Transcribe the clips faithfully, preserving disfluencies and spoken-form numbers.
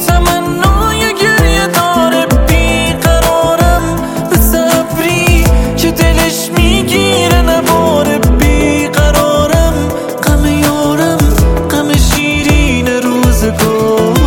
تمنای گریه داره بیقرارم به صبری که دلش میگیره نباره بیقرارم غم یارم غم شیرین روزگاره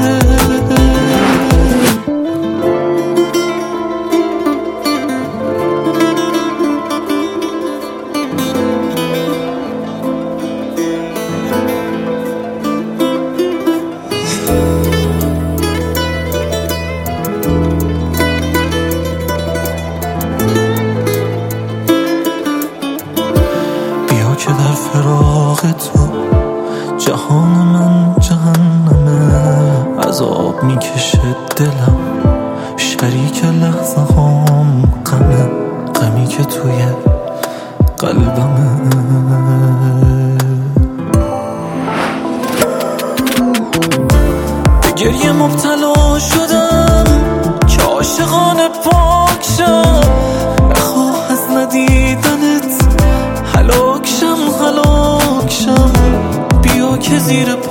که در فراق تو جهان من جهنمه عذاب میکشه دلم شریک لحظه هام غمه غمی که توی قلبمه به گریه مبتلا شدم که عاشقانه پاک شم نخواه از ندیدنت هلاک شم هلاک شم بیا که زیر